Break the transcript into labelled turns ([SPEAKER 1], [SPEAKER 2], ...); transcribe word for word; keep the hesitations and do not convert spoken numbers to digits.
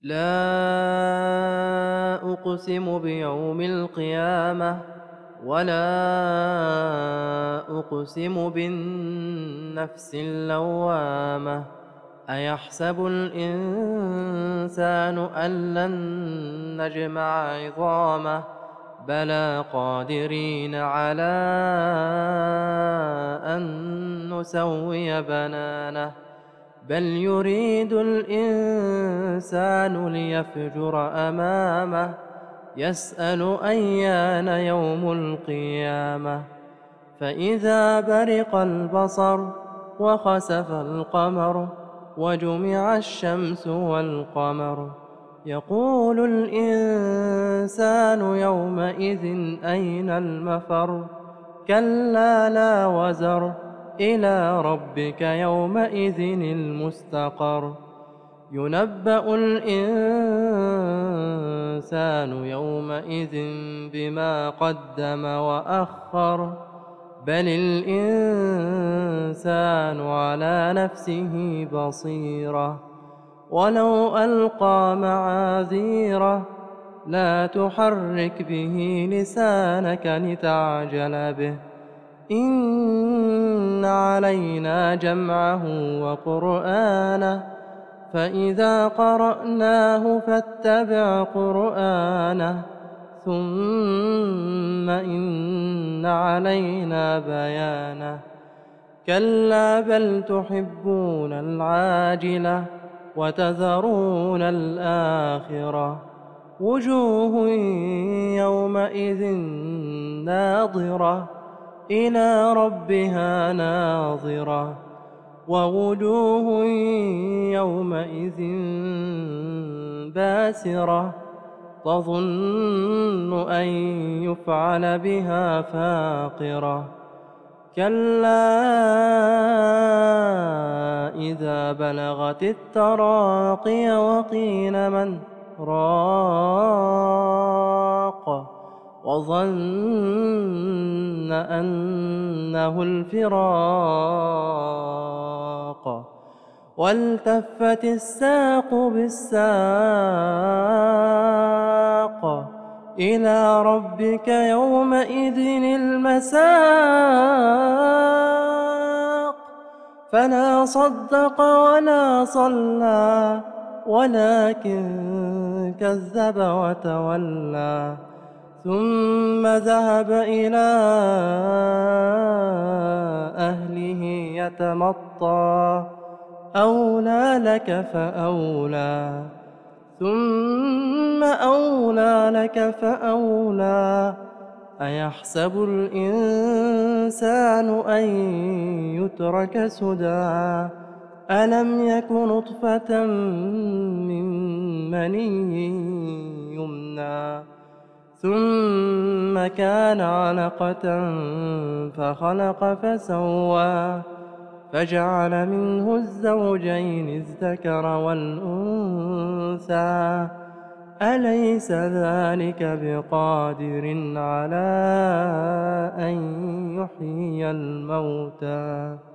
[SPEAKER 1] لا أقسم بيوم القيامة ولا أقسم بالنفس اللوامة أيحسب الإنسان أن لن نجمع عظامه بلى قادرين على أن نسوي بنانه بل يريد الإنسان ليفجر أمامه يسأل أيان يوم القيامة فإذا برق البصر وخسف القمر وجمع الشمس والقمر يقول الإنسان يومئذ أين المفر كلا لا وزر إلى ربك يومئذ المستقر ينبأ الإنسان يومئذ بما قدم وأخر بل الإنسان على نفسه بصيرة ولو ألقى معاذيره لا تحرك به لسانك لتعجل به إن علينا جمعه وقرآنه فإذا قرأناه فاتبع قرآنه ثم إن علينا بيانه كلا بل تحبون العاجلة وتذرون الآخرة وجوه يومئذ ناظرة إلى ربها ناظرة ووجوه يومئذ باسرة تظن أن يفعل بها فاقرة كلا إذا بلغت التراقي وقيل من راق وظن أنه الفراق والتفت الساق بالساق إلى ربك يومئذ المساق فلا صدق ولا صلى ولكن كذب وتولى ثم ذهب إلى أهله يتمطى أولى لك فأولى ثم أولى لك فأولى أيحسب الإنسان أن يترك سدى ألم يك نطفة من مني يمنى ثم كان علقة فخلق فسوى فجعل منه الزوجين الذكر والأنثى أليس ذلك بقادر على أن يحيي الموتى